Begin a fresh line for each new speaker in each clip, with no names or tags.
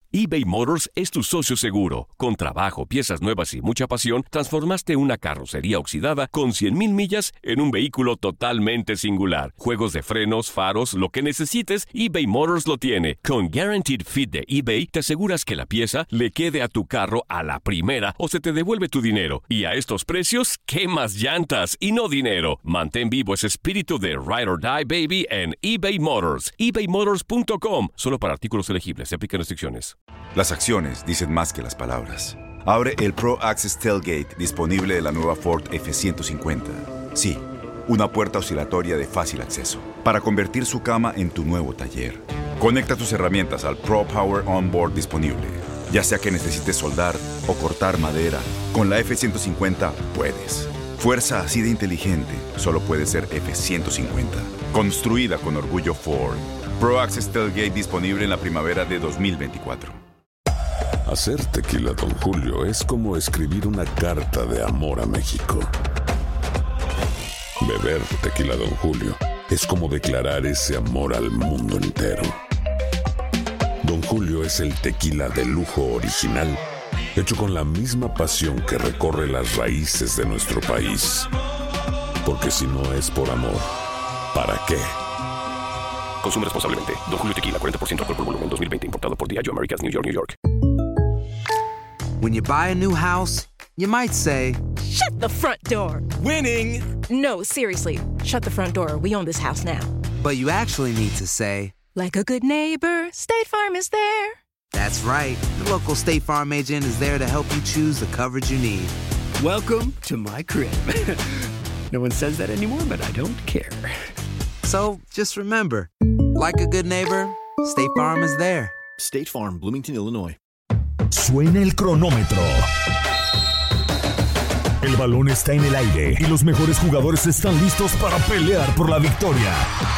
eBay Motors es tu socio seguro. Con trabajo, piezas nuevas y mucha pasión, transformaste una carrocería oxidada con 100,000 millas en un vehículo totalmente singular. Juegos de frenos, faros, lo que necesites, eBay Motors lo tiene. Con Guaranteed Fit de eBay, te aseguras que la pieza le quede a tu carro a la primera o se te devuelve tu dinero. Y a estos precios, ¿qué más llantas y no dinero? Mantén vivo ese espíritu de Ride or Die, baby, en eBay Motors. ebaymotors.com. Solo para artículos elegibles. Se aplican restricciones.
Las acciones dicen más que las palabras. Abre el Pro Access Tailgate disponible de la nueva Ford F-150. Sí, una puerta oscilatoria de fácil acceso para convertir su cama en tu nuevo taller. Conecta tus herramientas al Pro Power Onboard disponible. Ya sea que necesites soldar o cortar madera, con la F-150 puedes. Fuerza así de inteligente solo puede ser F-150. Construida con orgullo Ford. Pro Access Tailgate disponible en la primavera de 2024.
Hacer tequila Don Julio es como escribir una carta de amor a México. Beber tequila Don Julio es como declarar ese amor al mundo entero. Don Julio es el tequila de lujo original, hecho con la misma pasión que recorre las raíces de nuestro país. Porque si no es por amor, ¿para qué?
Consume responsablemente. Don Julio Tequila, 40% alcohol por volumen, 2020. Importado por Diageo Americas, New York, New York.
When you buy a new house, you might say,
"Shut the front door."
Winning!
No, seriously. Shut the front door. We own this house now.
but you actually need to say,
like a good neighbor, State Farm is there.
That's right. The local State Farm agent is there to help you choose the coverage you need.
Welcome to my crib. No one says that anymore, but I don't care.
So just remember, like a good neighbor, State Farm is there.
State Farm, Bloomington, Illinois.
Suena el cronómetro. El balón está en el aire y los mejores jugadores están listos para pelear por la victoria.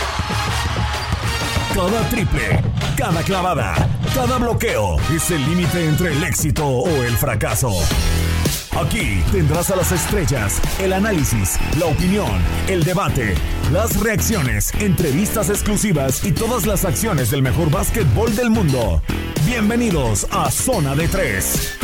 Cada triple, cada clavada, cada bloqueo es el límite entre el éxito o el fracaso. Aquí tendrás a las estrellas, el análisis, la opinión, el debate, las reacciones, entrevistas exclusivas y todas las acciones del mejor básquetbol del mundo. Bienvenidos a Zona de Tres.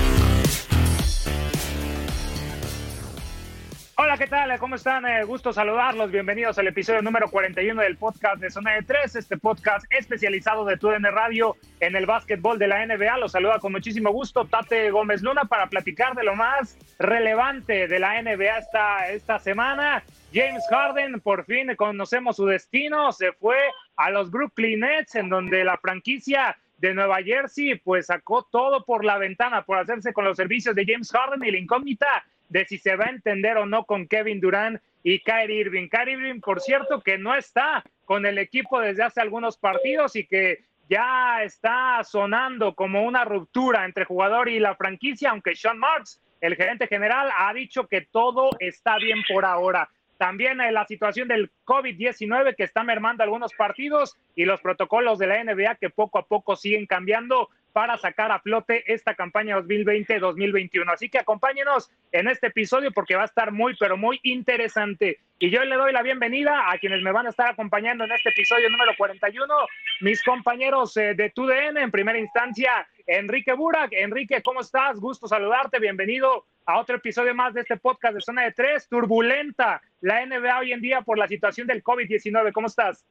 Hola, ¿qué tal? ¿Cómo están? Gusto saludarlos. Bienvenidos al episodio número 41 del podcast de Zona de Tres, este podcast especializado de TUDN Radio en el básquetbol de la NBA. Los saluda con muchísimo gusto Tate Gómez Luna para platicar de lo más relevante de la NBA esta semana. James Harden, por fin conocemos su destino, se fue a los Brooklyn Nets, en donde la franquicia de Nueva Jersey pues sacó todo por la ventana por hacerse con los servicios de James Harden y la incógnita de si se va a entender o no con Kevin Durant y Kyrie Irving. Kyrie Irving, por cierto, que no está con el equipo desde hace algunos partidos y que ya está sonando como una ruptura entre jugador y la franquicia, aunque Sean Marks, el gerente general, ha dicho que todo está bien por ahora. También la situación del COVID-19 que está mermando algunos partidos y los protocolos de la NBA que poco a poco siguen cambiando para sacar a flote esta campaña 2020-2021. Así que acompáñenos en este episodio porque va a estar muy, pero muy interesante. Y yo le doy la bienvenida a quienes me van a estar acompañando en este episodio número 41, mis compañeros de TUDN, en primera instancia, Enrique Burak. Enrique, ¿cómo estás? Gusto saludarte, bienvenido a otro episodio más de este podcast de Zona de Tres. Turbulenta la NBA hoy en día por la situación del COVID-19. ¿Cómo estás?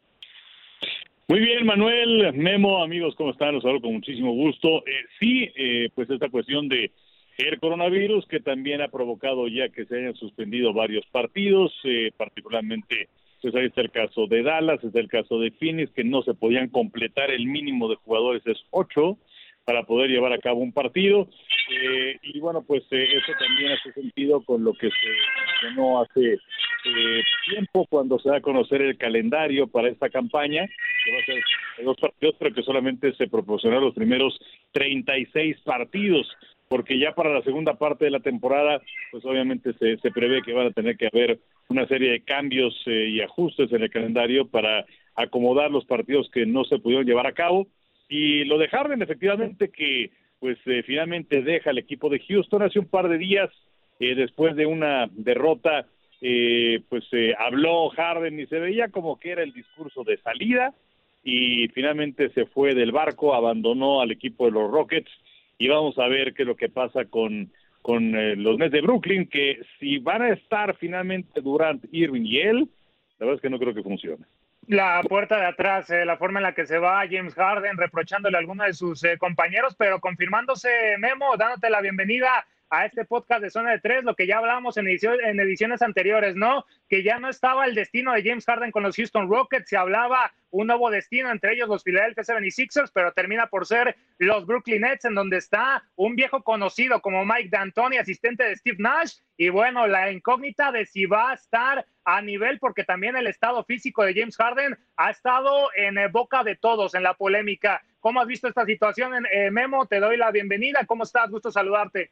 Muy bien, Manuel, Memo, amigos, ¿cómo están? Los saludo con muchísimo gusto. Pues esta cuestión de el coronavirus que también ha provocado ya que se hayan suspendido varios partidos, particularmente, pues ahí está el caso de Dallas, está el caso de Phoenix, que no se podían completar el mínimo de jugadores, es 8, para poder llevar a cabo un partido. Y bueno, pues eso también hace sentido con lo que se mencionó hace tiempo cuando se da a conocer el calendario para esta campaña, que va a ser de 2 partidos, pero que solamente se proporcionaron los primeros 36 partidos, porque ya para la segunda parte de la temporada, pues obviamente se prevé que van a tener que haber una serie de cambios y ajustes en el calendario para acomodar los partidos que no se pudieron llevar a cabo. Y lo de Harden, efectivamente, que pues finalmente deja el equipo de Houston hace un par de días, después de una derrota, habló Harden y se veía como que era el discurso de salida, y finalmente se fue del barco, abandonó al equipo de los Rockets, y vamos a ver qué es lo que pasa con los Nets de Brooklyn, que si van a estar finalmente Durant, Irving y él, la verdad es que no creo que funcione.
La puerta de atrás, la forma en la que se va James Harden, reprochándole a alguno de sus compañeros, pero confirmándose, Memo, dándote la bienvenida a este podcast de Zona de Tres, lo que ya hablábamos en ediciones anteriores, ¿no? Que ya no estaba el destino de James Harden con los Houston Rockets, se hablaba un nuevo destino, entre ellos los Philadelphia 76ers, pero termina por ser los Brooklyn Nets, en donde está un viejo conocido como Mike D'Antoni, asistente de Steve Nash, y bueno, la incógnita de si va a estar a nivel, porque también el estado físico de James Harden ha estado en boca de todos en la polémica. ¿Cómo has visto esta situación, Memo? Te doy la bienvenida. ¿Cómo estás? Gusto saludarte.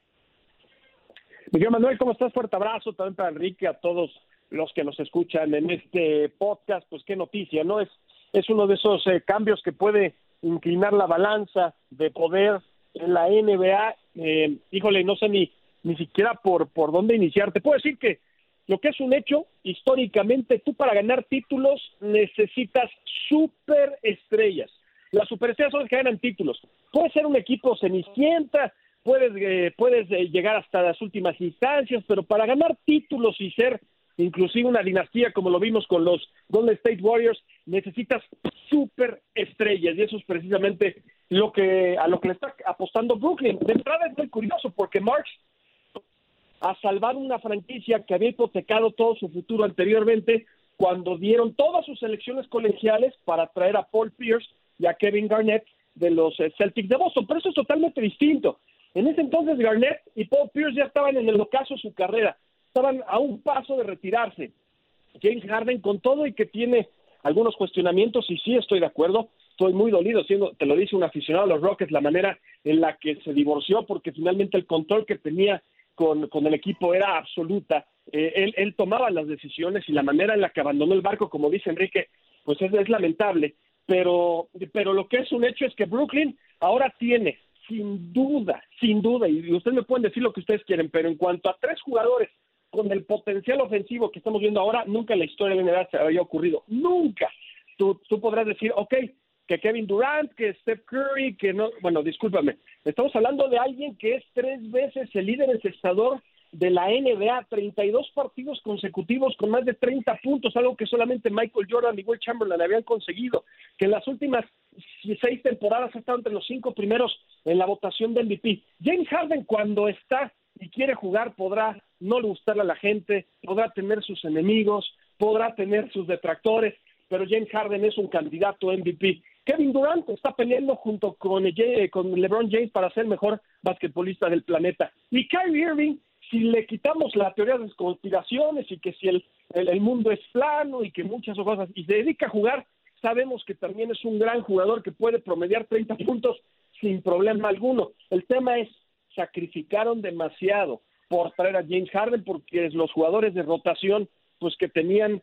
Miguel Manuel, ¿cómo estás? Fuerte abrazo también para Enrique, a todos los que nos escuchan en este podcast. Pues qué noticia, ¿no? Es uno de esos cambios que puede inclinar la balanza de poder en la NBA. Híjole, no sé ni siquiera por dónde iniciar. Te puedo decir que lo que es un hecho, históricamente, tú para ganar títulos necesitas superestrellas. Las superestrellas son las que ganan títulos. Puede ser un equipo cenicienta, puedes llegar hasta las últimas instancias, pero para ganar títulos y ser inclusive una dinastía como lo vimos con los Golden State Warriors, necesitas superestrellas, y eso es precisamente a lo que le está apostando Brooklyn. De entrada es muy curioso porque Marks a salvar una franquicia que había hipotecado todo su futuro anteriormente cuando dieron todas sus elecciones colegiales para traer a Paul Pierce y a Kevin Garnett de los Celtics de Boston, pero eso es totalmente distinto. En ese entonces Garnett y Paul Pierce ya estaban en el ocaso de su carrera, estaban a un paso de retirarse. James Harden, con todo y que tiene algunos cuestionamientos, y sí estoy de acuerdo, estoy muy dolido, te lo dice un aficionado a los Rockets, la manera en la que se divorció, porque finalmente el control que tenía con el equipo era absoluta. Él tomaba las decisiones, y la manera en la que abandonó el barco, como dice Enrique, pues es lamentable, pero lo que es un hecho es que Brooklyn ahora tiene, sin duda, y ustedes me pueden decir lo que ustedes quieren, pero en cuanto a 3 jugadores con el potencial ofensivo que estamos viendo ahora, nunca en la historia de la NBA se había ocurrido, nunca. Tú podrás decir, ok, que Kevin Durant, que Steph Curry, que no, bueno, discúlpame, estamos hablando de alguien que es 3 veces el líder encestador de la NBA, 32 partidos consecutivos con más de 30 puntos, algo que solamente Michael Jordan y Will Chamberlain habían conseguido, que en las últimas 6 temporadas ha estado entre los 5 primeros en la votación de MVP. James Harden, cuando está y quiere jugar, podrá no gustarle a la gente, podrá tener sus enemigos, podrá tener sus detractores, pero James Harden es un candidato MVP. Kevin Durant está peleando junto con LeBron James para ser el mejor basquetbolista del planeta. Y Kyrie Irving, si le quitamos la teoría de las conspiraciones y que si el mundo es plano y que muchas cosas, y se dedica a jugar, sabemos que también es un gran jugador que puede promediar 30 puntos sin problema alguno. El tema es, sacrificaron demasiado por traer a James Harden, porque los jugadores de rotación pues que tenían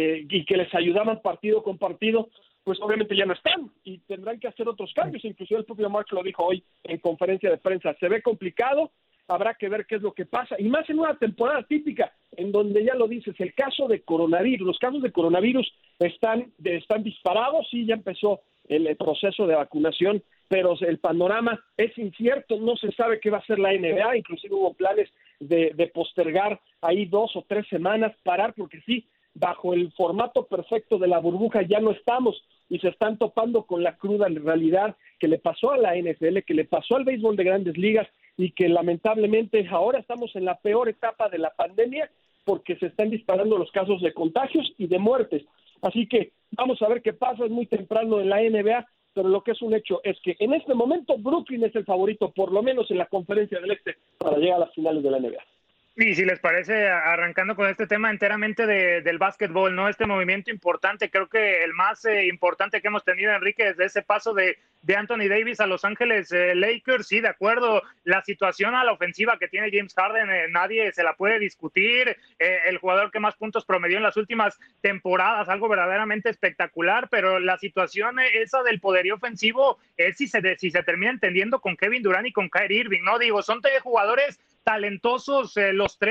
y que les ayudaban partido con partido, pues obviamente ya no están y tendrán que hacer otros cambios. Inclusive el propio Mark lo dijo hoy en conferencia de prensa, se ve complicado, habrá que ver qué es lo que pasa, y más en una temporada típica, en donde ya lo dices, el caso de coronavirus, los casos de coronavirus están disparados, sí, ya empezó el proceso de vacunación, pero el panorama es incierto, no se sabe qué va a hacer la NBA, inclusive hubo planes de postergar ahí 2 o 3 semanas, parar, porque sí, bajo el formato perfecto de la burbuja ya no estamos, y se están topando con la cruda realidad que le pasó a la NFL, que le pasó al béisbol de Grandes Ligas, y que lamentablemente ahora estamos en la peor etapa de la pandemia, porque se están disparando los casos de contagios y de muertes. Así que vamos a ver qué pasa, es muy temprano en la NBA, pero lo que es un hecho es que en este momento Brooklyn es el favorito, por lo menos en la Conferencia del Este, para llegar a las finales de la NBA.
Y si les parece, arrancando con este tema enteramente del básquetbol, ¿no? Este movimiento importante, creo que el más importante que hemos tenido, Enrique, desde ese paso de Anthony Davis a Los Ángeles Lakers. Sí, de acuerdo, la situación a la ofensiva que tiene James Harden, nadie se la puede discutir, el jugador que más puntos promedió en las últimas temporadas, algo verdaderamente espectacular, pero la situación esa del poderío ofensivo es si se termina entendiendo con Kevin Durant y con Kyrie Irving, ¿no? Digo, son 3 jugadores talentosos los 3,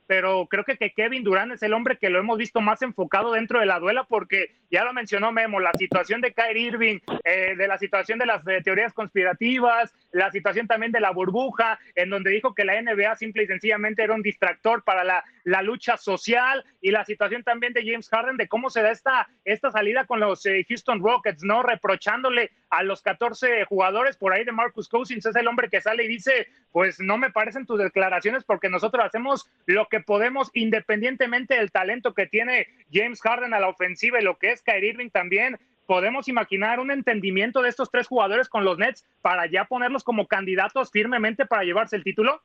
pero creo que Kevin Durant es el hombre que lo hemos visto más enfocado dentro de la duela, porque ya lo mencionó Memo, la situación de Kyrie Irving, de la situación de las teorías conspirativas, la situación también de la burbuja, en donde dijo que la NBA simple y sencillamente era un distractor para la lucha social, y la situación también de James Harden, de cómo se da esta salida con los Houston Rockets, ¿no? Reprochándole a los 14 jugadores, por ahí de Marcus Cousins es el hombre que sale y dice, pues no me parecen tus declaraciones porque nosotros hacemos lo que podemos independientemente del talento que tiene James Harden a la ofensiva y lo que es Kyrie Irving también. ¿Podemos imaginar un entendimiento de estos 3 jugadores con los Nets para ya ponerlos como candidatos firmemente para llevarse el título?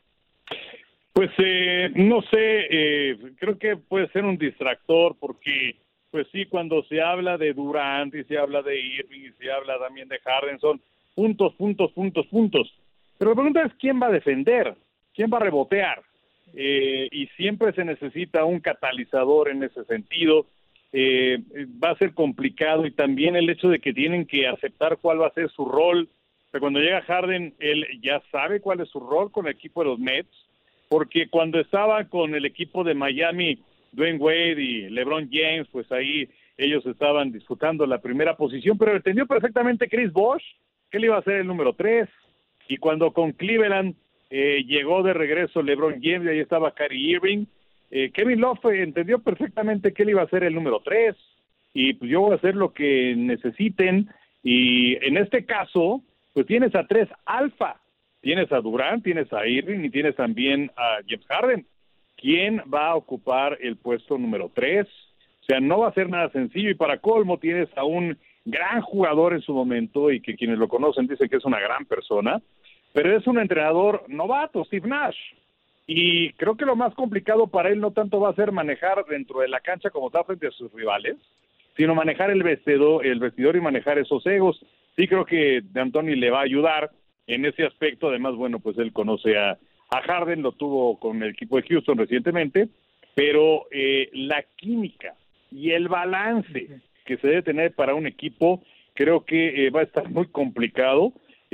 Pues no sé, creo que puede ser un distractor porque, pues sí, cuando se habla de Durant y se habla de Irving y se habla también de Harden, son puntos. Pero la pregunta es, ¿quién va a defender? ¿Quién va a rebotear? Y siempre se necesita un catalizador en ese sentido. Va a ser complicado, y también el hecho de que tienen que aceptar cuál va a ser su rol. O sea, cuando llega Harden, él ya sabe cuál es su rol con el equipo de los Nets, porque cuando estaba con el equipo de Miami, Dwayne Wade y LeBron James, pues ahí ellos estaban disputando la primera posición, pero entendió perfectamente Chris Bosh que él iba a ser el número 3, y cuando con Cleveland llegó de regreso LeBron James y ahí estaba Kyrie Irving, Kevin Love entendió perfectamente que él iba a ser el número 3, y pues yo voy a hacer lo que necesiten, y en este caso, pues tienes a 3 alfa, tienes a Durant, tienes a Irving y tienes también a James Harden. ¿Quién va a ocupar el puesto número 3? O sea, no va a ser nada sencillo, y para colmo tienes a un gran jugador en su momento, y que quienes lo conocen dicen que es una gran persona, pero es un entrenador novato, Steve Nash. Y creo que lo más complicado para él no tanto va a ser manejar dentro de la cancha como está frente a sus rivales, sino manejar el vestidor y manejar esos egos. Sí creo que D'Antoni le va a ayudar en ese aspecto. Además, bueno, pues él conoce a Harden, lo tuvo con el equipo de Houston recientemente, pero la química y el balance que se debe tener para un equipo, creo que va a estar muy complicado.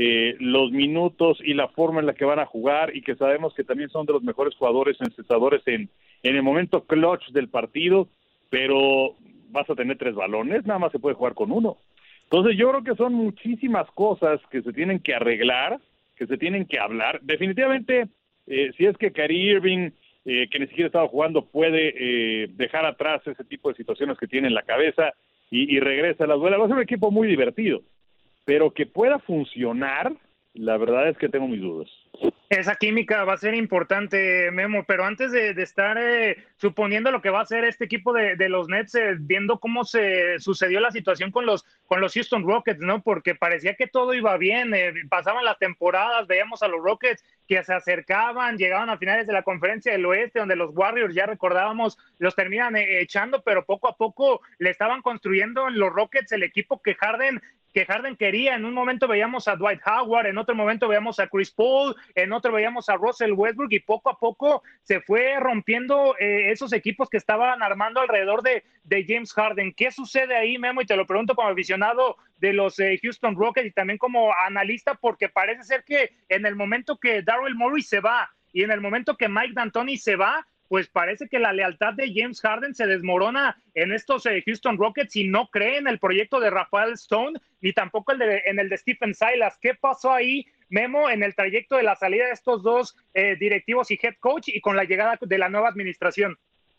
Los minutos y la forma en la que van a jugar, y que sabemos que también son de los mejores jugadores encestadores en el momento clutch del partido, pero vas a tener 3 balones, nada más se puede jugar con 1. Entonces yo creo que son muchísimas cosas que se tienen que arreglar, que se tienen que hablar. Definitivamente, si es que Kyrie Irving, que ni siquiera estaba jugando, puede dejar atrás ese tipo de situaciones que tiene en la cabeza y regresa a la duela, va a ser un equipo muy divertido. Pero que pueda funcionar, la verdad es que tengo mis dudas.
Esa química va a ser importante, Memo, pero antes de estar suponiendo lo que va a hacer este equipo de los Nets, viendo cómo se sucedió la situación con los Houston Rockets, ¿no? Porque parecía que todo iba bien, pasaban las temporadas, veíamos a los Rockets que se acercaban, llegaban a finales de la Conferencia del Oeste, donde los Warriors, ya recordábamos, los terminan echando, pero poco a poco le estaban construyendo en los Rockets el equipo que Harden quería. En un momento veíamos a Dwight Howard, en otro momento veíamos a Chris Paul, en otro veíamos a Russell Westbrook, y poco a poco se fue rompiendo esos equipos que estaban armando alrededor de James Harden. ¿Qué sucede ahí, Memo? Y te lo pregunto como aficionado de los Houston Rockets y también como analista, porque parece ser que en el momento que Daryl Morey se va y en el momento que Mike D'Antoni se va, pues parece que la lealtad de James Harden se desmorona en estos Houston Rockets, y no cree en el proyecto de Rafael Stone, ni tampoco en el de Stephen Silas. ¿Qué pasó ahí, Memo, en el trayecto de la salida de estos 2 directivos y head coach, y con la llegada de la nueva administración?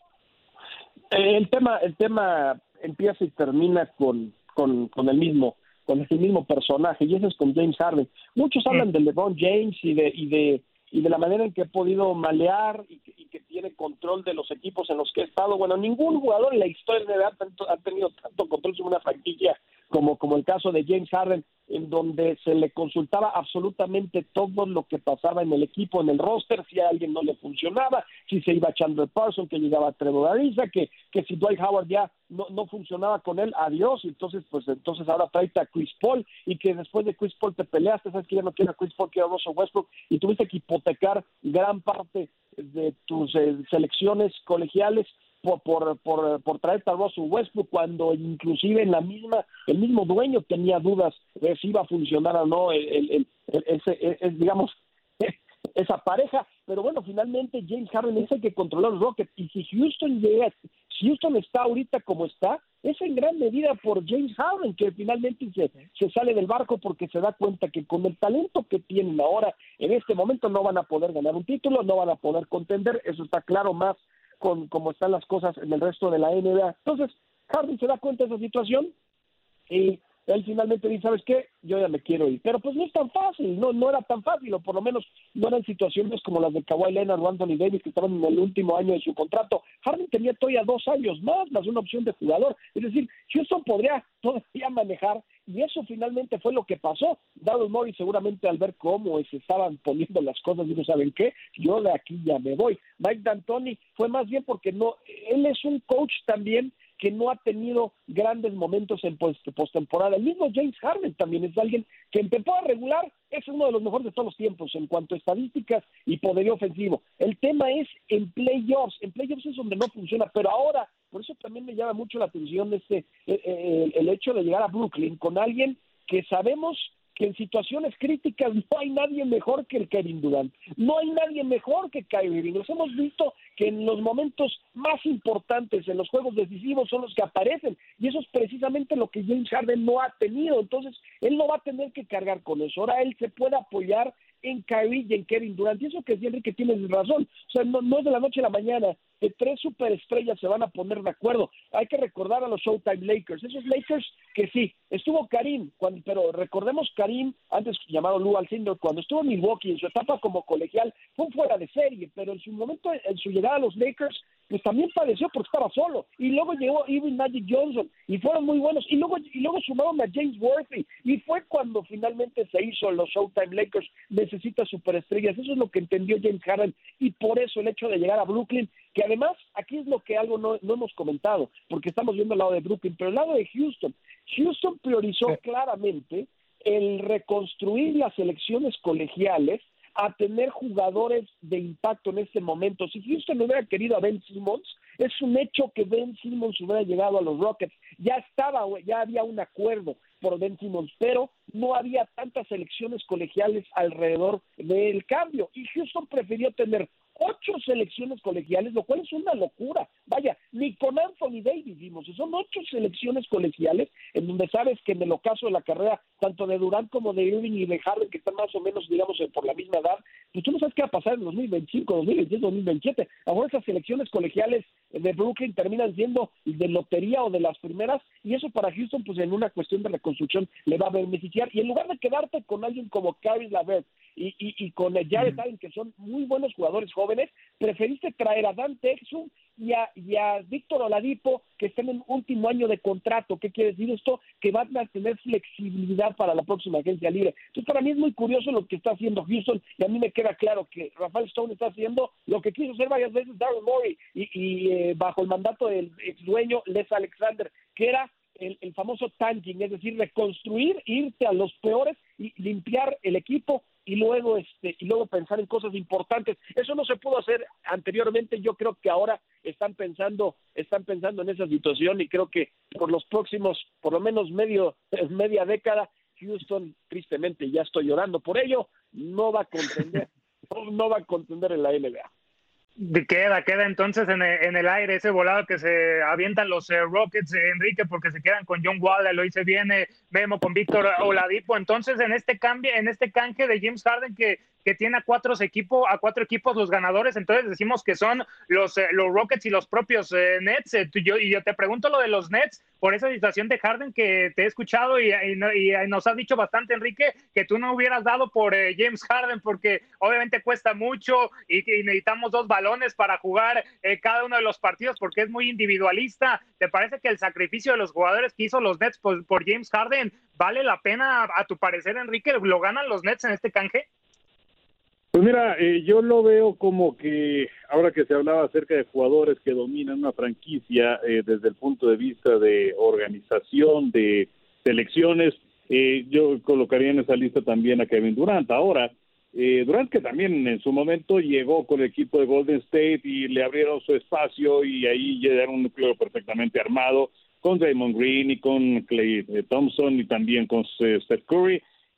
El tema empieza y termina con el mismo personaje, y ese es con James Harden. Muchos hablan de LeBron James y de la manera en que ha podido malear y que tiene control de los equipos en los que ha estado. Bueno, ningún jugador en la historia de NBA ha tenido tanto control sobre una franquicia como el caso de James Harden, en donde se le consultaba absolutamente todo lo que pasaba en el equipo, en el roster, si a alguien no le funcionaba, si se iba Chandler Parsons, que llegaba Trevor Ariza, que si Dwight Howard ya no funcionaba con él, adiós. Entonces ahora tráete a Chris Paul, y que después de Chris Paul te peleaste, sabes que ya no quiero a Chris Paul, quiero a Russell Westbrook, y tuviste que hipotecar gran parte de tus selecciones colegiales por traerte a Russell Westbrook, cuando inclusive el mismo dueño tenía dudas de si iba a funcionar o no digamos esa pareja. pero bueno, finalmente James Harden es el que controla los Rockets, y si Houston está ahorita como está, es en gran medida por James Harden, que finalmente se sale del barco porque se da cuenta que con el talento que tienen ahora, en este momento no van a poder ganar un título, no van a poder contender, eso está claro más con cómo están las cosas en el resto de la NBA. Entonces, Harden se da cuenta de esa situación y él finalmente dice, ¿sabes qué? Yo ya me quiero ir. Pero pues no es tan fácil, no era tan fácil, o por lo menos no eran situaciones como las de Kawhi Leonard o Anthony Davis, que estaban en el último año de su contrato. Harden tenía todavía 2 años más una opción de jugador. Es decir, Houston podría todavía manejar, y eso finalmente fue lo que pasó. Daryl Morey seguramente al ver cómo se estaban poniendo las cosas, dijo, ¿saben qué? Yo de aquí ya me voy. Mike D'Antoni fue más bien porque él es un coach también que no ha tenido grandes momentos en postemporada. El mismo James Harden también es alguien que en temporada regular es uno de los mejores de todos los tiempos en cuanto a estadísticas y poderío ofensivo. El tema es en playoffs es donde no funciona, pero ahora, por eso también me llama mucho la atención el hecho de llegar a Brooklyn con alguien que sabemos que en situaciones críticas no hay nadie mejor que el Kevin Durant, no hay nadie mejor que Kyrie Irving. Nos hemos visto que en los momentos más importantes, en los juegos decisivos, son los que aparecen, y eso es precisamente lo que James Harden no ha tenido. Entonces él no va a tener que cargar con eso, ahora él se puede apoyar en Kyrie y en Kevin Durant, y eso que sí, Enrique, tienes razón, o sea, no es de la noche a la mañana, 3 superestrellas se van a poner de acuerdo. Hay que recordar a los Showtime Lakers, esos Lakers que sí, estuvo Karim, pero recordemos Karim, antes llamado Lou Alcindor, cuando estuvo en Milwaukee, en su etapa como colegial, fue fuera de serie, pero en su momento, en su llegada a los Lakers, pues también padeció porque estaba solo, y luego llegó Evan Magic Johnson, y fueron muy buenos, y luego sumaron a James Worthy, y fue cuando finalmente se hizo los Showtime Lakers. Necesita superestrellas, eso es lo que entendió James Harden, y por eso el hecho de llegar a Brooklyn, que además, aquí es lo que algo no hemos comentado, porque estamos viendo el lado de Brooklyn, pero el lado de Houston priorizó claramente el reconstruir las selecciones colegiales a tener jugadores de impacto en este momento. Si Houston no hubiera querido a Ben Simmons, es un hecho que Ben Simmons hubiera llegado a los Rockets. Ya había un acuerdo por Ben Simmons, pero no había tantas selecciones colegiales alrededor del cambio, y Houston prefirió tener 8 selecciones colegiales, lo cual es una locura. Vaya, ni con Anthony Davis vimos, son 8 selecciones colegiales, en donde sabes que en el ocaso de la carrera, tanto de Durant como de Irving y de Harden, que están más o menos, digamos, por la misma edad, pues tú no sabes qué va a pasar en 2025, 2026, 2027. Ahora esas selecciones colegiales de Brooklyn terminan siendo de lotería o de las primeras, y eso para Houston, pues en una cuestión de reconstrucción le va a beneficiar, y en lugar de quedarte con alguien como Caris LeVert y con Jared Allen, que son muy buenos jugadores jóvenes, preferiste traer a Dante Exum y a Víctor Oladipo, que están en último año de contrato. ¿Qué quiere decir esto? Que van a tener flexibilidad para la próxima agencia libre. Entonces, para mí es muy curioso lo que está haciendo Houston, y a mí me queda claro que Rafael Stone está haciendo lo que quiso hacer varias veces Daryl Morey, y bajo el mandato del ex dueño Les Alexander, que era el famoso tanking, es decir, reconstruir, irte a los peores y limpiar el equipo, y luego pensar en cosas importantes. Eso no se pudo hacer anteriormente. Yo creo que ahora están pensando en esa situación, y creo que por los próximos, por lo menos media década, Houston, tristemente, ya estoy llorando por ello, no va a contender en la NBA.
Queda entonces en el aire ese volado que se avientan los Rockets, Enrique, porque se quedan con John Wall, lo hice bien, Memo, con Víctor Oladipo. Entonces, en este canje de James Harden que tiene a cuatro equipos los ganadores, entonces decimos que son los Rockets y los propios Nets. Yo te pregunto lo de los Nets por esa situación de Harden, que te he escuchado y nos has dicho bastante, Enrique, que tú no hubieras dado por James Harden, porque obviamente cuesta mucho y necesitamos 2 balones para jugar cada uno de los partidos, porque es muy individualista. ¿Te parece que el sacrificio de los jugadores que hizo los Nets por James Harden vale la pena, a tu parecer, Enrique? ¿Lo ganan los Nets en este canje?
Pues mira, yo lo veo como que ahora que se hablaba acerca de jugadores que dominan una franquicia desde el punto de vista de organización, de selecciones, yo colocaría en esa lista también a Kevin Durant. Ahora, Durant, que también en su momento llegó con el equipo de Golden State y le abrieron su espacio, y ahí ya era un núcleo perfectamente armado con Draymond Green y con Klay Thompson y también con Steph Curry.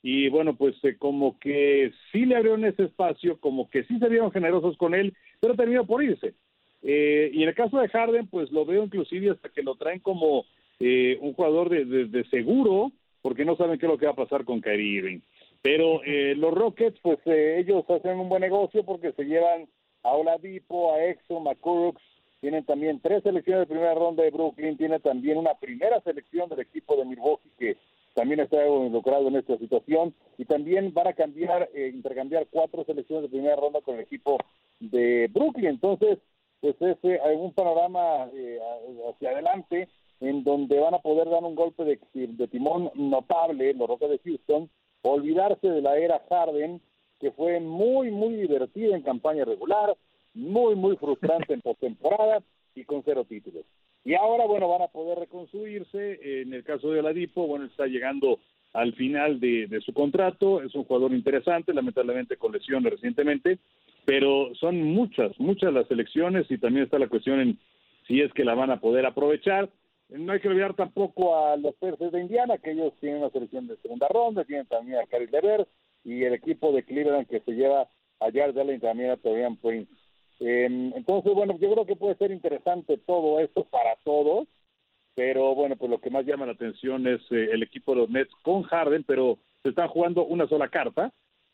y bueno, pues como que sí le abrieron ese espacio, como que sí se vieron generosos con él, pero terminó por irse. Y en el caso de Harden, pues lo veo inclusive hasta que lo traen como un jugador de seguro, porque no saben qué es lo que va a pasar con Kyrie Irving. Pero los Rockets, pues ellos hacen un buen negocio porque se llevan a Oladipo, a Exum, a Kurucs, tienen también 3 selecciones de primera ronda de Brooklyn, tienen también una primera selección del equipo de Milwaukee que también está involucrado en esta situación, y también van a intercambiar 4 selecciones de primera ronda con el equipo de Brooklyn. Entonces, pues es un panorama hacia adelante en donde van a poder dar un golpe de timón notable los Rockets de Houston, olvidarse de la era Harden, que fue muy, muy divertida en campaña regular, muy, muy frustrante en postemporada y con 0 títulos. Y ahora, bueno, van a poder reconstruirse. En el caso de Oladipo, bueno, está llegando al final de su contrato, es un jugador interesante, lamentablemente con lesiones recientemente, pero son muchas las selecciones y también está la cuestión en si es que la van a poder aprovechar. No hay que olvidar tampoco a los Pacers de Indiana, que ellos tienen una selección de segunda ronda, tienen también a Caris LeVert y el equipo de Cleveland que se lleva a Jared Allen y también a Taurean Prince. Entonces, bueno, yo creo que puede ser interesante todo esto para todos, pero bueno, pues lo que más llama la atención es el equipo de los Nets con Harden, pero se están jugando una sola carta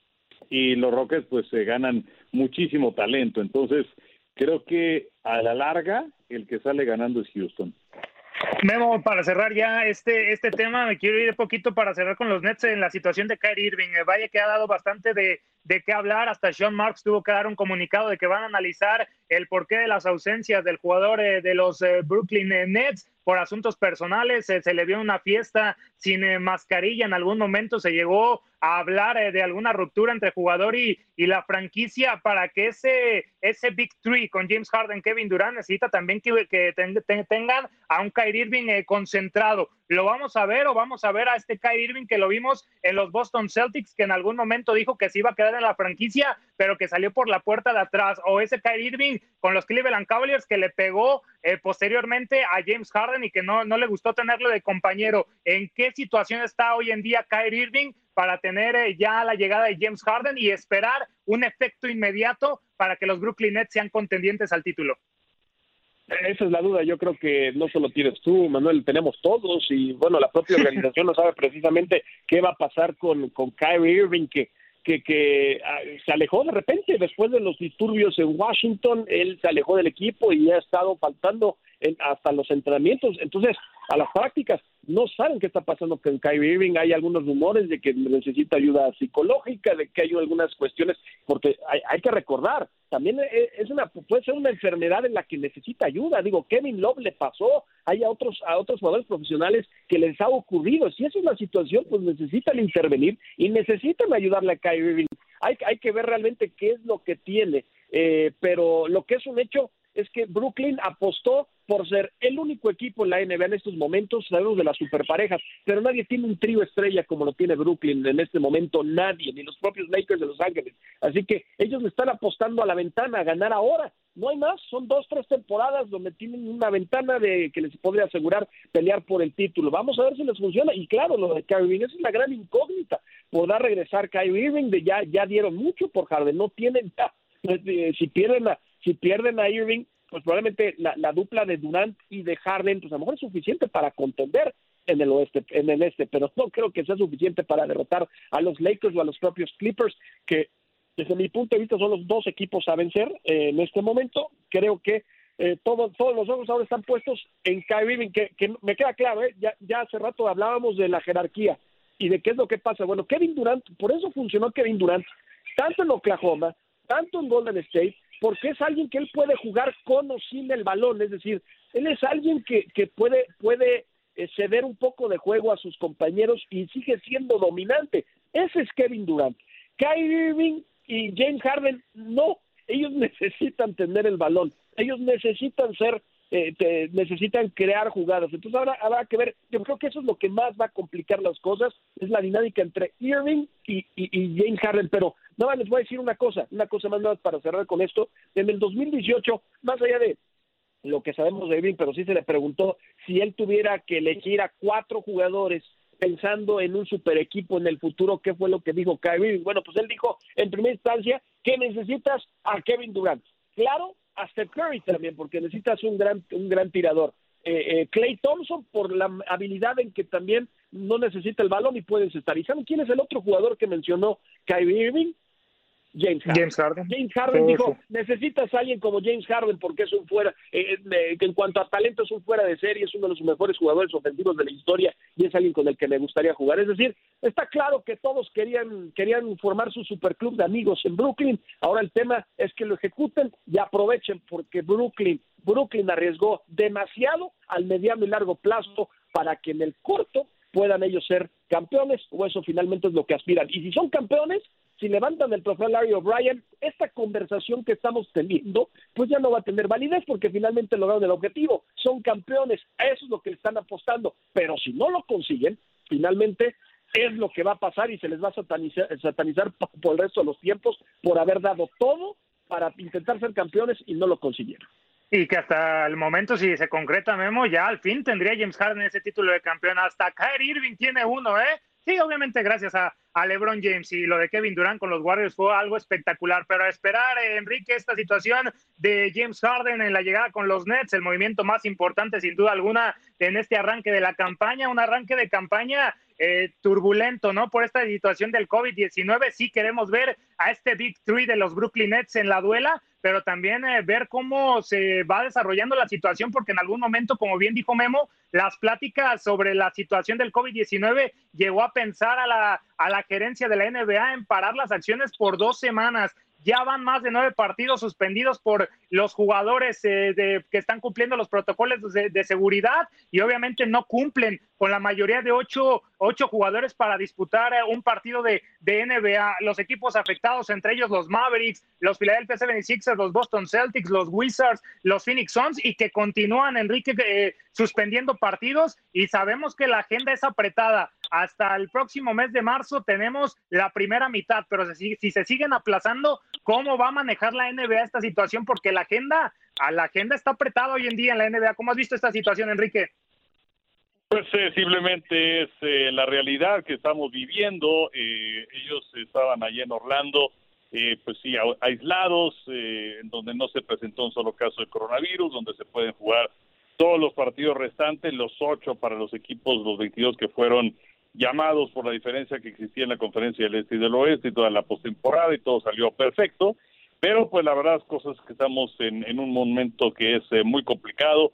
y los Rockets pues se ganan muchísimo talento. Entonces, creo que a la larga el que sale ganando es Houston.
Memo, para cerrar ya este tema, me quiero ir un poquito para cerrar con los Nets en la situación de Kyrie Irving. Vaya que ha dado bastante de qué hablar, hasta Sean Marks tuvo que dar un comunicado de que van a analizar el porqué de las ausencias del jugador de los Brooklyn Nets por asuntos personales. Se le vio una fiesta sin mascarilla, en algún momento se llegó a hablar de alguna ruptura entre jugador y la franquicia. Para que ese Big Three con James Harden, Kevin Durant, necesita también que tengan a un Kyrie Irving concentrado. ¿Lo vamos a ver o vamos a ver a este Kyrie Irving que lo vimos en los Boston Celtics, que en algún momento dijo que se iba a quedar en la franquicia, pero que salió por la puerta de atrás? O ese Kyrie Irving con los Cleveland Cavaliers que le pegó posteriormente a James Harden y que no le gustó tenerlo de compañero. ¿En qué situación está hoy en día Kyrie Irving para tener ya la llegada de James Harden y esperar un efecto inmediato para que los Brooklyn Nets sean contendientes al título?
Esa es la duda. Yo creo que no solo tienes tú, Manuel, tenemos todos, y bueno, la propia organización no sabe precisamente qué va a pasar con Kyrie Irving, que se alejó de repente después de los disturbios en Washington. Él se alejó del equipo y ha estado faltando hasta los entrenamientos, entonces a las prácticas. No saben qué está pasando con Kyrie Irving. Hay algunos rumores de que necesita ayuda psicológica, de que hay algunas cuestiones, porque hay que recordar, también puede ser una enfermedad en la que necesita ayuda. Digo, Kevin Love le pasó, hay a otros jugadores profesionales que les ha ocurrido. Si esa es la situación, pues necesitan intervenir y necesitan ayudarle a Kyrie Irving. Hay que ver realmente qué es lo que tiene, pero lo que es un hecho es que Brooklyn apostó por ser el único equipo en la NBA en estos momentos. Sabemos de las superparejas, pero nadie tiene un trío estrella como lo tiene Brooklyn en este momento, nadie, ni los propios Lakers de Los Ángeles. Así que ellos le están apostando a la ventana, a ganar ahora. No hay más, son 2-3 temporadas donde tienen una ventana de que les podría asegurar pelear por el título. Vamos a ver si les funciona. Y claro, lo de Kyrie Irving, esa es la gran incógnita. ¿Podrá regresar Kyrie Irving? Ya dieron mucho por Harden, no tienen ya. Si pierden a Irving, pues probablemente la dupla de Durant y de Harden, pues a lo mejor es suficiente para contender en el este, pero no creo que sea suficiente para derrotar a los Lakers o a los propios Clippers, que desde mi punto de vista son los dos equipos a vencer en este momento. Creo que todos los ojos ahora están puestos en Kyrie Irving, que me queda claro, ya hace rato hablábamos de la jerarquía y de qué es lo que pasa. Bueno, Kevin Durant, por eso funcionó Kevin Durant, tanto en Oklahoma, tanto en Golden State, porque es alguien que él puede jugar con o sin el balón. Es decir, él es alguien que puede ceder un poco de juego a sus compañeros y sigue siendo dominante. Ese es Kevin Durant. Kyrie Irving y James Harden, no, ellos necesitan tener el balón, ellos necesitan necesitan crear jugadas. Entonces ahora habrá que ver. Yo creo que eso es lo que más va a complicar las cosas, es la dinámica entre Irving y James Harden. Pero no, les voy a decir una cosa más para cerrar con esto. En el 2018, más allá de lo que sabemos de Irving, pero sí se le preguntó si él tuviera que elegir a 4 jugadores pensando en un super equipo en el futuro. ¿Qué fue lo que dijo Kyrie? Bueno, pues él dijo en primera instancia que necesitas a Kevin Durant. Claro, a Steph Curry también, porque necesitas un gran tirador. Klay Thompson por la habilidad en que también no necesita el balón y puedes estar. ¿Y saben quién es el otro jugador que mencionó Kyrie Irving? James Harden. James Harden dijo, necesitas a alguien como James Harden porque es un fuera, en cuanto a talento es un fuera de serie, es uno de los mejores jugadores ofensivos de la historia y es alguien con el que me gustaría jugar. Es decir, está claro que todos querían formar su superclub de amigos en Brooklyn. Ahora el tema es que lo ejecuten y aprovechen, porque Brooklyn arriesgó demasiado al mediano y largo plazo para que en el corto puedan ellos ser campeones, o eso finalmente es lo que aspiran. Y si son campeones, si levantan el trofeo Larry O'Brien, esta conversación que estamos teniendo, pues ya no va a tener validez, porque finalmente lograron el objetivo, son campeones, eso es lo que le están apostando, pero si no lo consiguen, finalmente es lo que va a pasar y se les va a satanizar por el resto de los tiempos por haber dado todo para intentar ser campeones y no lo consiguieron.
Y que hasta el momento, si se concreta, Memo, ya al fin tendría James Harden ese título de campeón. Hasta Kyrie Irving tiene uno, ¿eh? Sí, obviamente gracias a LeBron James, y lo de Kevin Durant con los Warriors fue algo espectacular, pero a esperar, Enrique, esta situación de James Harden en la llegada con los Nets, el movimiento más importante sin duda alguna en este arranque de la campaña, un arranque de campaña turbulento, ¿no? Por esta situación del COVID-19, sí queremos ver a este Big Three de los Brooklyn Nets en la duela, pero también ver cómo se va desarrollando la situación, porque en algún momento, como bien dijo Memo, las pláticas sobre la situación del COVID-19 llegó a pensar a la gerencia de la NBA en parar las acciones por 2 semanas. Ya van más de 9 partidos suspendidos por los jugadores que están cumpliendo los protocolos de seguridad, y obviamente no cumplen con la mayoría de 8 jugadores para disputar un partido de NBA. Los equipos afectados, entre ellos los Mavericks, los Philadelphia 76ers, los Boston Celtics, los Wizards, los Phoenix Suns, y que continúan, Enrique, suspendiendo partidos, y sabemos que la agenda es apretada. Hasta el próximo mes de marzo tenemos la primera mitad, pero si se siguen aplazando, ¿cómo va a manejar la NBA esta situación? Porque la agenda está apretada hoy en día en la NBA. ¿Cómo has visto esta situación, Enrique?
Pues simplemente es la realidad que estamos viviendo. Ellos estaban allí en Orlando, pues sí, aislados, en donde no se presentó un solo caso de coronavirus, donde se pueden jugar todos los partidos restantes, los 8 para los equipos, los 22 que fueron llamados por la diferencia que existía en la conferencia del Este y del Oeste y toda la postemporada, y todo salió perfecto, pero pues la verdad es cosas que estamos en un momento que es muy complicado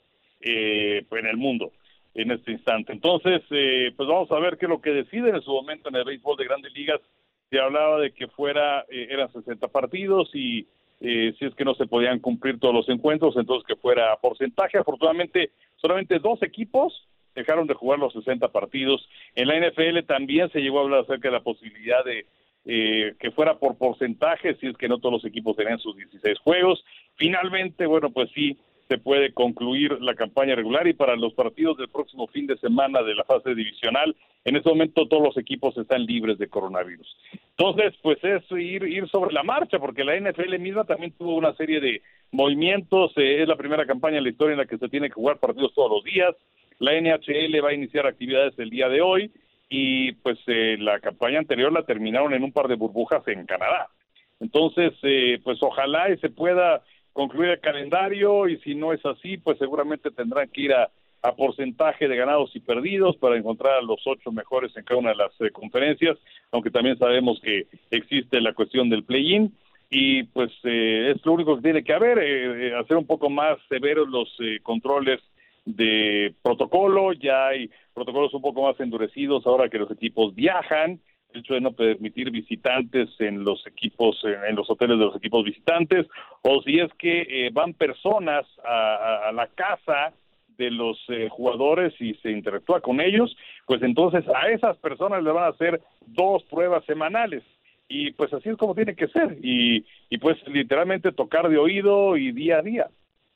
en el mundo en este instante. Entonces, pues vamos a ver qué es lo que deciden en su momento en el béisbol de Grandes Ligas. Se hablaba de que eran 60 partidos y si es que no se podían cumplir todos los encuentros, entonces que fuera porcentaje. Afortunadamente, solamente 2 equipos dejaron de jugar los 60 partidos. En la NFL también se llegó a hablar acerca de la posibilidad de que fuera por porcentaje, si es que no todos los equipos tenían sus 16 juegos. Finalmente, bueno, pues sí, se puede concluir la campaña regular, y para los partidos del próximo fin de semana de la fase divisional, en este momento todos los equipos están libres de coronavirus. Entonces, pues es ir sobre la marcha, porque la NFL misma también tuvo una serie de movimientos. Es la primera campaña en la historia en la que se tiene que jugar partidos todos los días. La NHL va a iniciar actividades el día de hoy, y pues la campaña anterior la terminaron en un par de burbujas en Canadá. Entonces, pues ojalá y se pueda concluir el calendario, y si no es así, pues seguramente tendrán que ir a porcentaje de ganados y perdidos para encontrar a los 8 mejores en cada una de las conferencias, aunque también sabemos que existe la cuestión del play-in, y pues es lo único que tiene que haber, hacer un poco más severos los controles de protocolo. Ya hay protocolos un poco más endurecidos ahora que los equipos viajan, el hecho de no permitir visitantes en los equipos, en los hoteles de los equipos visitantes, o si es que van personas a la casa de los jugadores y se interactúa con ellos, pues entonces a esas personas le van a hacer 2 pruebas semanales, y pues así es como tiene que ser, y pues literalmente tocar de oído y día a día.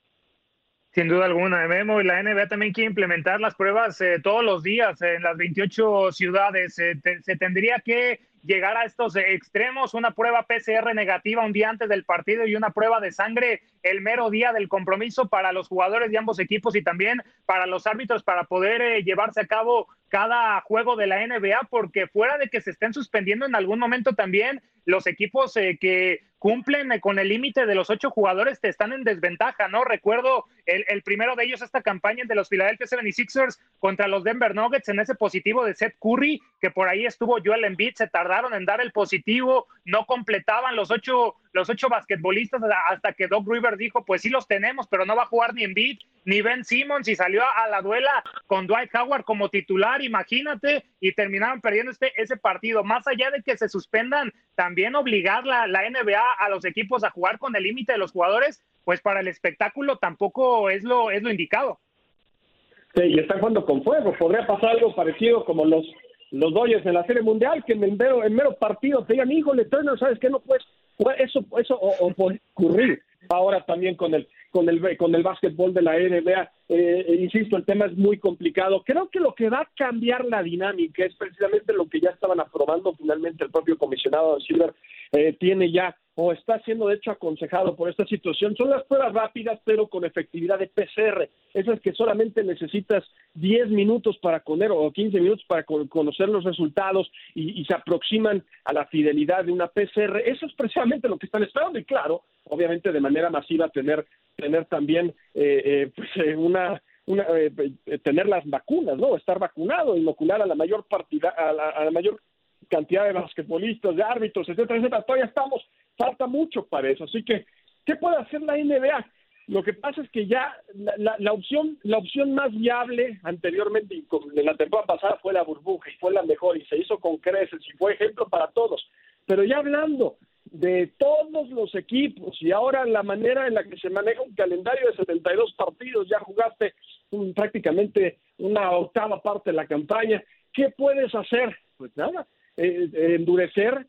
Sin duda alguna, Memo, y la NBA también quiere implementar las pruebas todos los días en las 28 ciudades. Se tendría que llegar a estos extremos, una prueba PCR negativa un día antes del partido y una prueba de sangre el mero día del compromiso para los jugadores de ambos equipos y también para los árbitros para poder llevarse a cabo cada juego de la NBA, porque fuera de que se estén suspendiendo en algún momento también, los equipos que cumplen con el límite de los 8 jugadores te están en desventaja, ¿no? Recuerdo el primero de ellos, esta campaña de los Philadelphia 76ers contra los Denver Nuggets, en ese positivo de Seth Curry, que por ahí estuvo Joel Embiid, se tardaron en dar el positivo, no completaban los ocho basquetbolistas hasta que Doc Rivers dijo, pues sí los tenemos, pero no va a jugar ni Embiid ni Ben Simmons, y salió a la duela con Dwight Howard como titular, imagínate, y terminaron perdiendo ese partido. Más allá de que se suspendan, también obligar la NBA a los equipos a jugar con el límite de los jugadores, pues para el espectáculo tampoco es lo indicado.
Sí, y están jugando con fuego. Podría pasar algo parecido como los Dodgers en la Serie Mundial, que en el mero partido te digan, híjole, Turner, ¿sabes qué? No puedes jugar. Eso puede ocurrir ahora también con el básquetbol de la NBA. Insisto, el tema es muy complicado. Creo que lo que va a cambiar la dinámica es precisamente lo que ya estaban aprobando finalmente el propio comisionado Silver, tiene ya, o está siendo de hecho aconsejado por esta situación, son las pruebas rápidas pero con efectividad de PCR, esas que solamente necesitas 10 minutos para conocer o 15 minutos para conocer los resultados y se aproximan a la fidelidad de una PCR. Eso es precisamente lo que están esperando y claro, obviamente de manera masiva tener también tener las vacunas, ¿no? Estar vacunado, inocular a la mayor a la mayor cantidad de basquetbolistas, de árbitros, etcétera, etcétera. Todavía falta mucho para eso. Así que, ¿qué puede hacer la NBA? Lo que pasa es que ya la opción más viable anteriormente, en la temporada pasada, fue la burbuja y fue la mejor y se hizo con creces y fue ejemplo para todos. Pero ya hablando de todos los equipos y ahora la manera en la que se maneja un calendario de 72 partidos, ya jugaste prácticamente una octava parte de la campaña, ¿qué puedes hacer? Pues nada, endurecer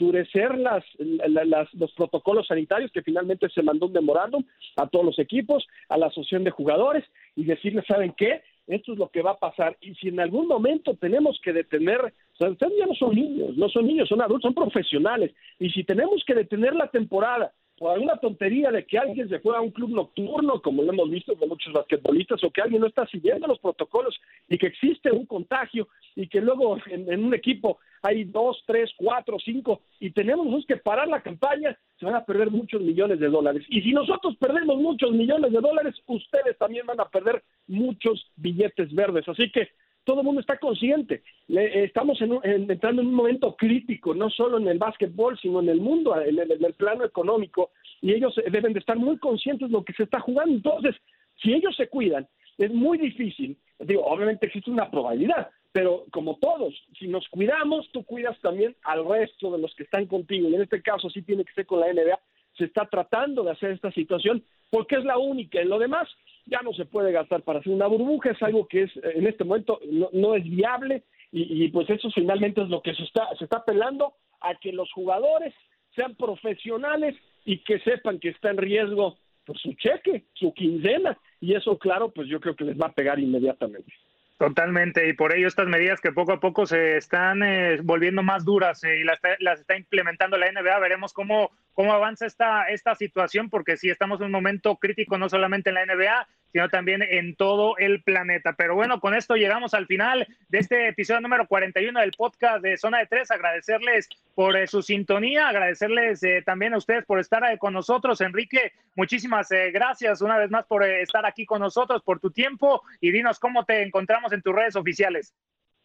los protocolos sanitarios, que finalmente se mandó un memorándum a todos los equipos, a la asociación de jugadores y decirles, ¿saben qué? Esto es lo que va a pasar, y si en algún momento tenemos que detener, o sea, ustedes ya no son niños, son adultos, son profesionales, y si tenemos que detener la temporada por alguna tontería de que alguien se fue a un club nocturno, como lo hemos visto con muchos basquetbolistas, o que alguien no está siguiendo los protocolos y que existe un contagio y que luego en un equipo hay 2, 3, 4, 5 y tenemos que parar la campaña, se van a perder muchos millones de dólares. Y si nosotros perdemos muchos millones de dólares, ustedes también van a perder muchos billetes verdes. Así que todo el mundo está consciente. Estamos entrando en un momento crítico, no solo en el básquetbol, sino en el mundo, en el plano económico, y ellos deben de estar muy conscientes de lo que se está jugando. Entonces, si ellos se cuidan, es muy difícil. Digo, obviamente existe una probabilidad, pero como todos, si nos cuidamos, tú cuidas también al resto de los que están contigo, y en este caso sí tiene que ser con la NBA. Se está tratando de hacer esta situación porque es la única. En lo demás ya no se puede gastar para hacer una burbuja, es algo que en este momento no es viable y pues eso finalmente es lo que se está apelando a que los jugadores sean profesionales y que sepan que está en riesgo pues, su cheque, su quincena, y eso claro, pues yo creo que les va a pegar inmediatamente.
Totalmente, y por ello estas medidas que poco a poco se están volviendo más duras y las está implementando la NBA. Veremos cómo avanza esta situación, porque sí estamos en un momento crítico no solamente en la NBA, sino también en todo el planeta. Pero bueno, con esto llegamos al final de este episodio número 41 del podcast de Zona de Tres. Agradecerles por su sintonía, agradecerles también a ustedes por estar con nosotros. Enrique, muchísimas gracias una vez más por estar aquí con nosotros, por tu tiempo, y dinos cómo te encontramos en tus redes oficiales.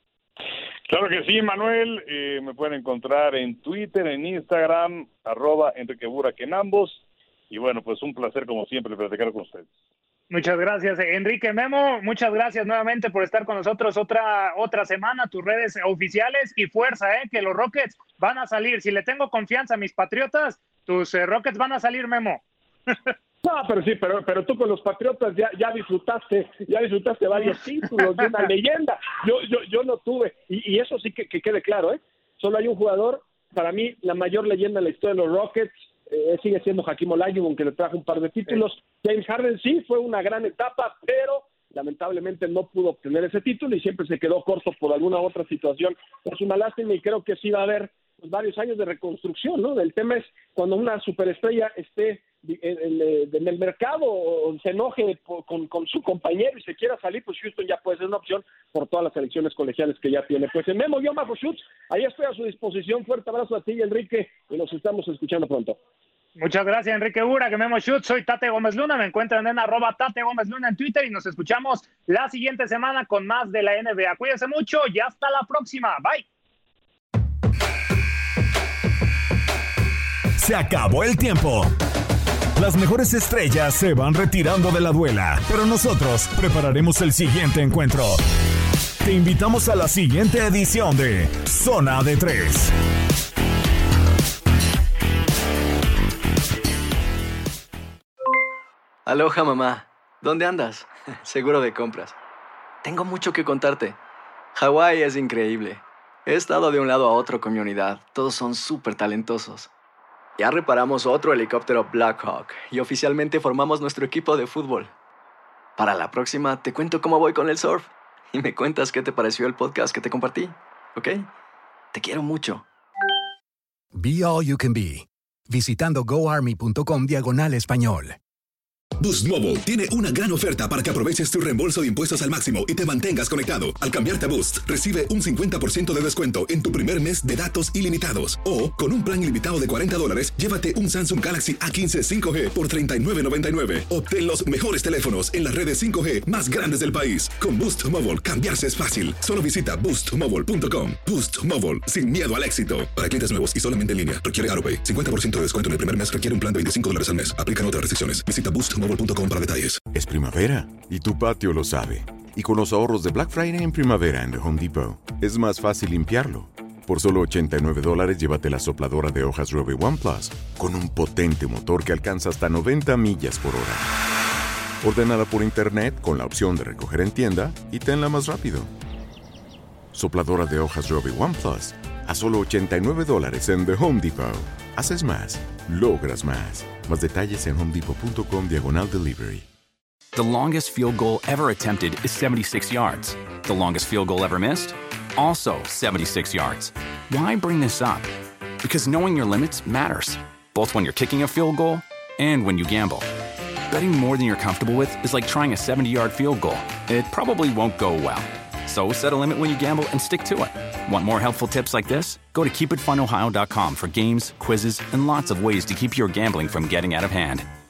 Claro que sí, Manuel. Me pueden encontrar en Twitter, en Instagram, @Enrique Burak en ambos. Y bueno, pues un placer como siempre platicar con ustedes.
Muchas gracias, Enrique. Memo, muchas gracias nuevamente por estar con nosotros otra semana, tus redes oficiales, y fuerza, que los Rockets van a salir. Si le tengo confianza a mis Patriotas, tus Rockets van a salir, Memo.
No, pero sí, pero tú con los Patriotas ya disfrutaste varios títulos, de una leyenda. Yo no tuve, y eso sí que quede claro, solo hay un jugador, para mí la mayor leyenda en la historia de los Rockets, sigue siendo Hakeem Olajuwon, que le trajo un par de títulos. Sí. James Harden sí fue una gran etapa, pero lamentablemente no pudo obtener ese título y siempre se quedó corto por alguna otra situación. Es una lástima, y creo que sí va a haber pues, varios años de reconstrucción, ¿no? El tema es cuando una superestrella esté en el mercado o se enoje con su compañero y se quiera salir, pues Houston ya puede ser una opción por todas las elecciones colegiales que ya tiene. Pues en Memo-Schutz, ahí estoy a su disposición. Fuerte abrazo a ti y Enrique, y nos estamos escuchando pronto.
Muchas gracias, Enrique Ura, que Memo-Schutz. Soy Tate Gómez Luna, me encuentran en @Tate Gómez Luna en Twitter y nos escuchamos la siguiente semana con más de la NBA. Cuídense mucho y hasta la próxima. Bye.
Se acabó el tiempo. Las mejores estrellas se van retirando de la duela, pero nosotros prepararemos el siguiente encuentro. Te invitamos a la siguiente edición de Zona de 3.
Aloha, mamá. ¿Dónde andas? Seguro de compras. Tengo mucho que contarte. Hawái es increíble. He estado de un lado a otro con mi unidad. Todos son súper talentosos. Ya reparamos otro helicóptero Blackhawk y oficialmente formamos nuestro equipo de fútbol. Para la próxima te cuento cómo voy con el surf y me cuentas qué te pareció el podcast que te compartí, ¿ok? Te quiero mucho.
Be All You Can Be. Visitando goarmy.com/español.
Boost Mobile tiene una gran oferta para que aproveches tu reembolso de impuestos al máximo y te mantengas conectado. Al cambiarte a Boost, recibe un 50% de descuento en tu primer mes de datos ilimitados. O, con un plan ilimitado de $40, llévate un Samsung Galaxy A15 5G por $39.99. Obtén los mejores teléfonos en las redes 5G más grandes del país. Con Boost Mobile, cambiarse es fácil. Solo visita boostmobile.com. Boost Mobile, sin miedo al éxito. Para clientes nuevos y solamente en línea, requiere AroPay. 50% de descuento en el primer mes requiere un plan de $25 al mes. Aplican otras restricciones. Visita boostmobile.com para detalles.
Es primavera y tu patio lo sabe. Y con los ahorros de Black Friday en primavera en The Home Depot, es más fácil limpiarlo. Por solo $89 llévate la sopladora de hojas Robe One Plus con un potente motor que alcanza hasta 90 millas por hora. Ordénala por internet con la opción de recoger en tienda y tenla más rápido. Sopladora de hojas Robe One Plus a solo $89 en The Home Depot. Haces más, logras más. Más detalles en homedepot.com/delivery.
The longest field goal ever attempted is 76 yards. The longest field goal ever missed? Also 76 yards. Why bring this up? Because knowing your limits matters, both when you're kicking a field goal and when you gamble. Betting more than you're comfortable with is like trying a 70-yard field goal. It probably won't go well. So set a limit when you gamble and stick to it. Want more helpful tips like this? Go to keepitfunohio.com for games, quizzes, and lots of ways to keep your gambling from getting out of hand.